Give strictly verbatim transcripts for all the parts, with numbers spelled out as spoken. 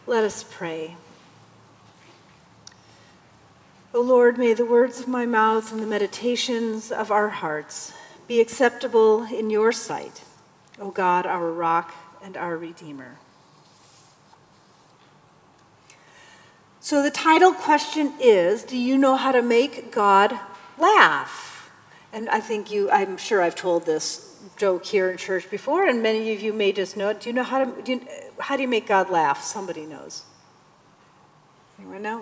Let us pray. O Lord, may the words of my mouth and the meditations of our hearts be acceptable in your sight, O God, our rock and our Redeemer. So the title question is, do you know how to make God laugh? And I think you, I'm sure I've told this joke here in church before, and many of you may just know it. Do you know how to, do you, how do you make God laugh? Somebody knows. Anyone know?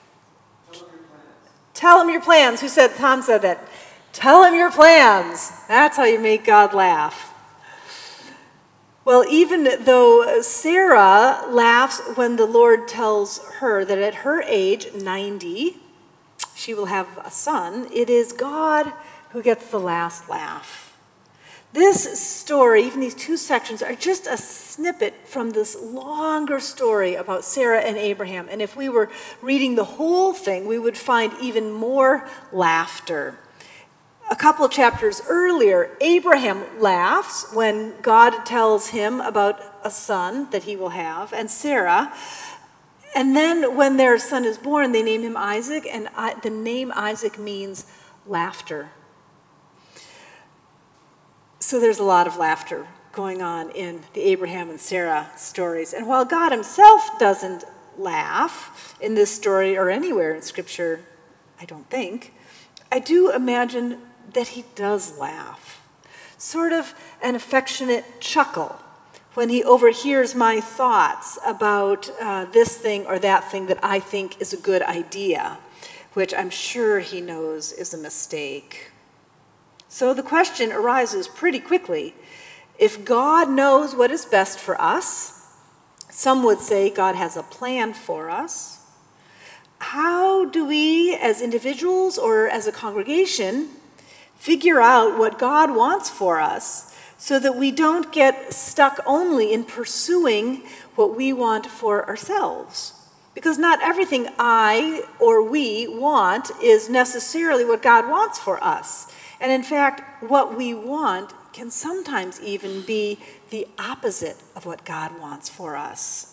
Tell him your plans. Who said, Tom said that. Tell him your plans. That's how you make God laugh. Well, even though Sarah laughs when the Lord tells her that at her age, ninety, she will have a son, it is God who gets the last laugh. This story, even these two sections, are just a snippet from this longer story about Sarah and Abraham. And if we were reading the whole thing, we would find even more laughter. A couple chapters earlier, Abraham laughs when God tells him about a son that he will have, and Sarah. And then when their son is born, they name him Isaac, and I, the name Isaac means laughter. So there's a lot of laughter going on in the Abraham and Sarah stories. And while God himself doesn't laugh in this story or anywhere in Scripture, I don't think, I do imagine that he does laugh. Sort of an affectionate chuckle when he overhears my thoughts about uh, this thing or that thing that I think is a good idea, which I'm sure he knows is a mistake. So the question arises pretty quickly. If God knows what is best for us, some would say God has a plan for us, how do we as individuals or as a congregation figure out what God wants for us so that we don't get stuck only in pursuing what we want for ourselves? Because not everything I or we want is necessarily what God wants for us. And in fact, what we want can sometimes even be the opposite of what God wants for us.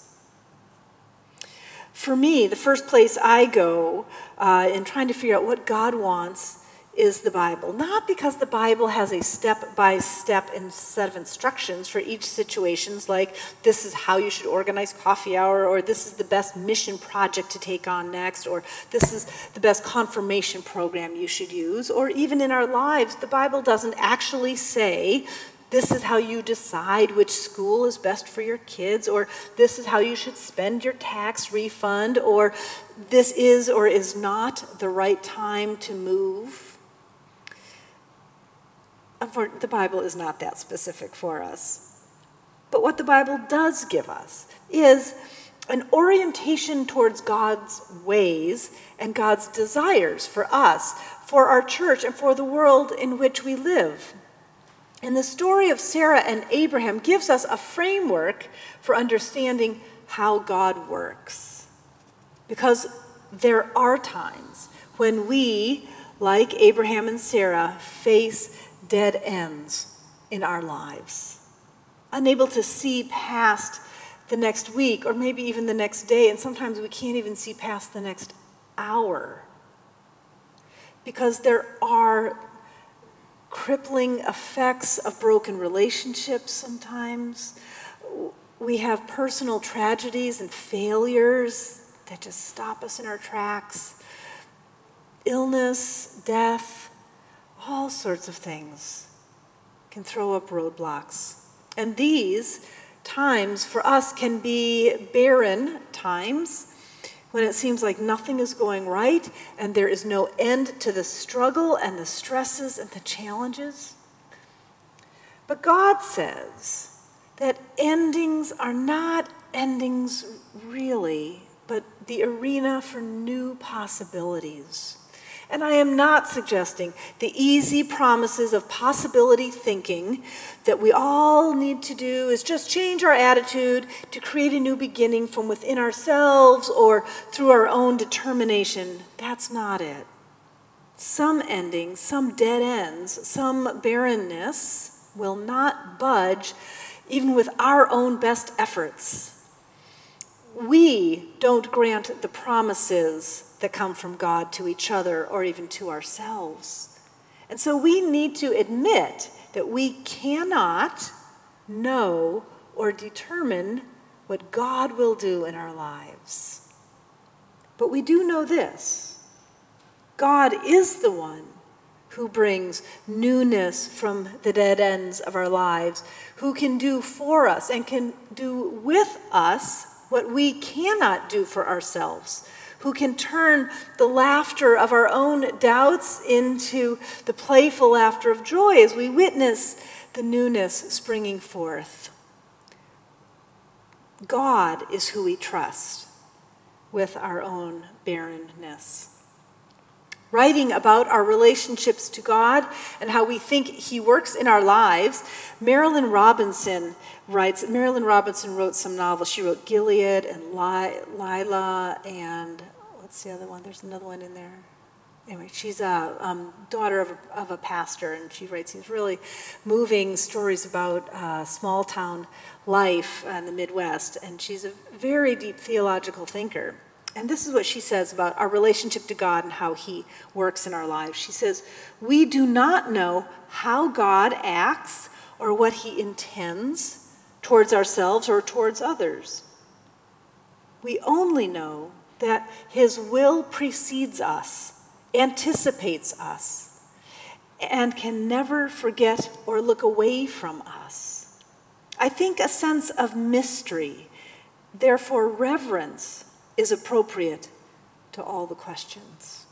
For me, the first place I go uh, in trying to figure out what God wants is the Bible. Not because the Bible has a step-by-step set of instructions for each situation, like this is how you should organize coffee hour, or this is the best mission project to take on next, or this is the best confirmation program you should use, or even in our lives, the Bible doesn't actually say this is how you decide which school is best for your kids, or this is how you should spend your tax refund, or this is or is not the right time to move. The Bible is not that specific for us. But what the Bible does give us is an orientation towards God's ways and God's desires for us, for our church, and for the world in which we live. And the story of Sarah and Abraham gives us a framework for understanding how God works. Because there are times when we, like Abraham and Sarah, face dead ends in our lives, unable to see past the next week or maybe even the next day, and sometimes we can't even see past the next hour because there are crippling effects of broken relationships sometimes. We have personal tragedies and failures that just stop us in our tracks. Illness, death, all sorts of things can throw up roadblocks. And these times for us can be barren times when it seems like nothing is going right and there is no end to the struggle and the stresses and the challenges. But God says that endings are not endings really, but the arena for new possibilities. And I am not suggesting the easy promises of possibility thinking that we all need to do is just change our attitude to create a new beginning from within ourselves or through our own determination. That's not it. Some endings, some dead ends, some barrenness will not budge even with our own best efforts. we don't grant the promises that come from God to each other or even to ourselves. And so we need to admit that we cannot know or determine what God will do in our lives. But we do know this: God is the one who brings newness from the dead ends of our lives, who can do for us and can do with us what we cannot do for ourselves, who can turn the laughter of our own doubts into the playful laughter of joy as we witness the newness springing forth. God is who we trust with our own barrenness. Writing about our relationships to God and how we think he works in our lives, Marilynne Robinson writes, Marilynne Robinson wrote some novels. She wrote Gilead and Lila and, what's the other one? There's another one in there. Anyway, she's a um, daughter of a, of a pastor, and she writes these really moving stories about uh, small town life in the Midwest, and she's a very deep theological thinker. And this is what she says about our relationship to God and how he works in our lives. She says, "We do not know how God acts or what he intends towards ourselves or towards others. We only know that his will precedes us, anticipates us, and can never forget or look away from us. I think a sense of mystery, therefore reverence, is appropriate to all the questions."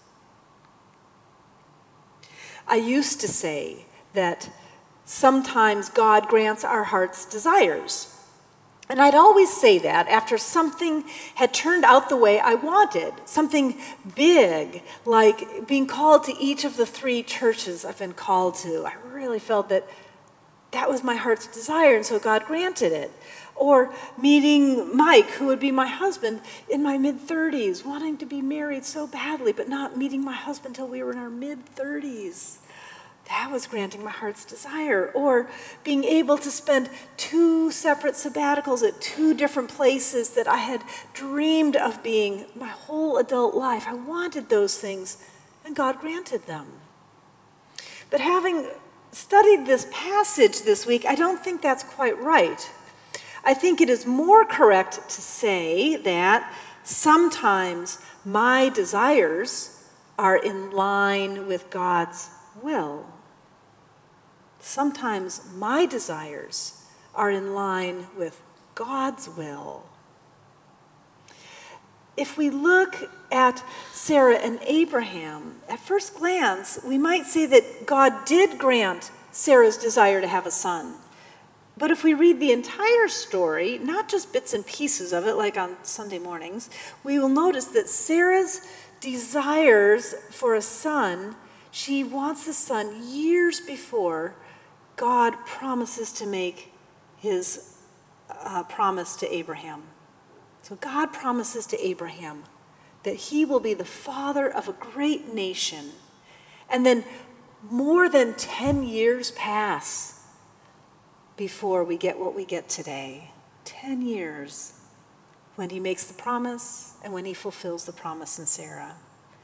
I used to say that sometimes God grants our heart's desires. And I'd always say that after something had turned out the way I wanted, something big, like being called to each of the three churches I've been called to. I really felt that that was my heart's desire, and so God granted it. Or meeting Mike, who would be my husband, in my mid-thirties, wanting to be married so badly, but not meeting my husband till we were in our mid-thirties. That was granting my heart's desire. Or being able to spend two separate sabbaticals at two different places that I had dreamed of being my whole adult life. I wanted those things, and God granted them. But having studied this passage this week, I don't think that's quite right. I think it is more correct to say that sometimes my desires are in line with God's will. Sometimes my desires are in line with God's will. If we look at Sarah and Abraham, at first glance, we might say that God did grant Sarah's desire to have a son. But if we read the entire story, not just bits and pieces of it like on Sunday mornings, we will notice that Sarah's desires for a son, she wants a son years before God promises to make his uh, promise to Abraham. So God promises to Abraham that he will be the father of a great nation. And then more than ten years pass before we get what we get today. Ten years when he makes the promise and when he fulfills the promise in Sarah.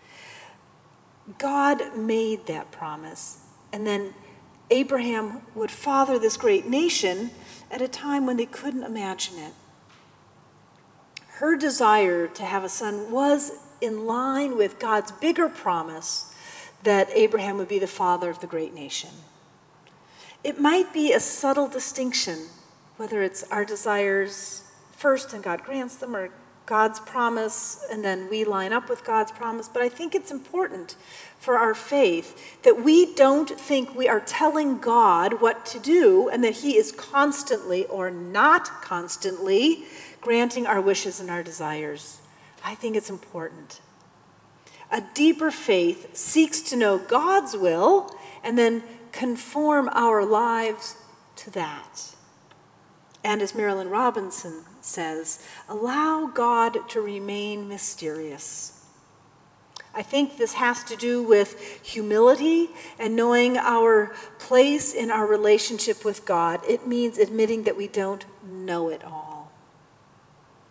God made that promise, and then Abraham would father this great nation at a time when they couldn't imagine it. Her desire to have a son was in line with God's bigger promise that Abraham would be the father of the great nation. It might be a subtle distinction, whether it's our desires first and God grants them, or God's promise and then we line up with God's promise. But I think it's important for our faith that we don't think we are telling God what to do and that he is constantly or not constantly granting our wishes and our desires. I think it's important. A deeper faith seeks to know God's will and then conform our lives to that. And as Marilynne Robinson says, allow God to remain mysterious. I think this has to do with humility and knowing our place in our relationship with God. It means admitting that we don't know it all.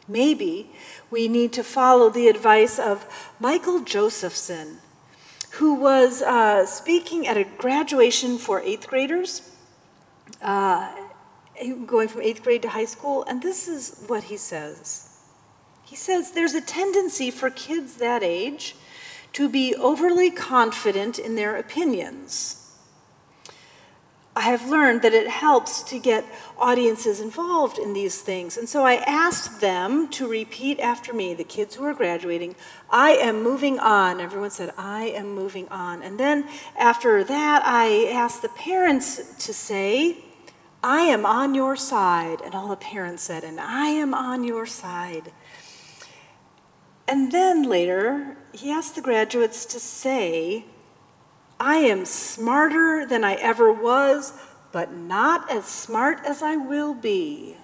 Maybe we need to follow the advice of Michael Josephson, who was uh, speaking at a graduation for eighth graders, uh, going from eighth grade to high school, and this is what he says. He says, there's a tendency for kids that age to be overly confident in their opinions. I have learned that it helps to get audiences involved in these things. And so I asked them to repeat after me, the kids who are graduating, I am moving on. Everyone said, I am moving on. And then after that, I asked the parents to say, I am on your side. And all the parents said, and I am on your side. And then later, he asked the graduates to say, I am smarter than I ever was, but not as smart as I will be.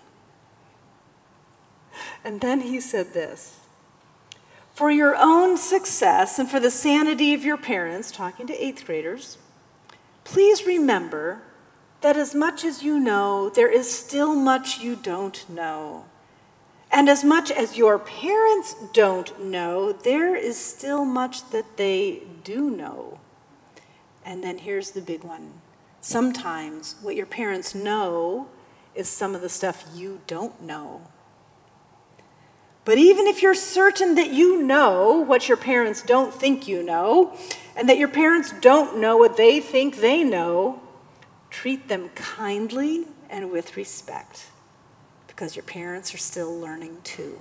And then he said this, for your own success and for the sanity of your parents, talking to eighth graders, please remember that as much as you know, there is still much you don't know. And as much as your parents don't know, there is still much that they do know. And then here's the big one. Sometimes what your parents know is some of the stuff you don't know. But even if you're certain that you know what your parents don't think you know, and that your parents don't know what they think they know, treat them kindly and with respect, because your parents are still learning too.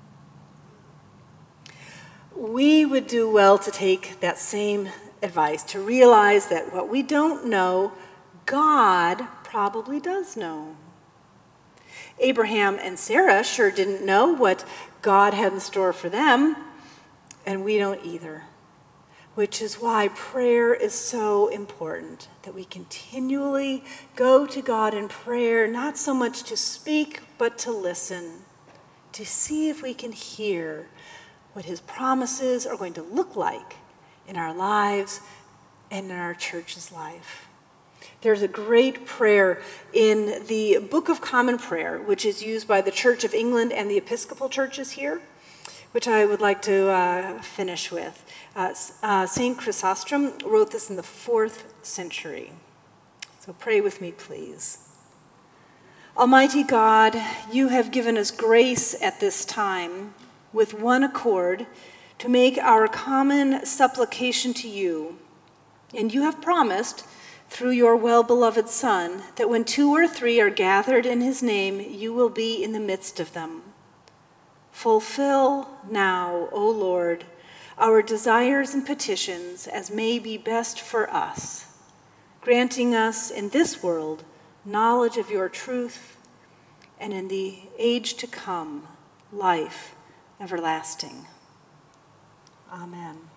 We would do well to take that same advice, to realize that what we don't know, God probably does know. Abraham and Sarah sure didn't know what God had in store for them, and we don't either, which is why prayer is so important, that we continually go to God in prayer, not so much to speak, but to listen, to see if we can hear what his promises are going to look like in our lives and in our church's life. There's a great prayer in the Book of Common Prayer, which is used by the Church of England and the Episcopal churches here, which I would like to uh, finish with. Uh, uh, Saint Chrysostom wrote this in the fourth century. So pray with me, please. Almighty God, you have given us grace at this time with one accord to make our common supplication to you. And you have promised, through your well-beloved Son, that when two or three are gathered in his name, you will be in the midst of them. Fulfill now, O Lord, our desires and petitions as may be best for us, granting us in this world knowledge of your truth, and in the age to come, life everlasting. Amen.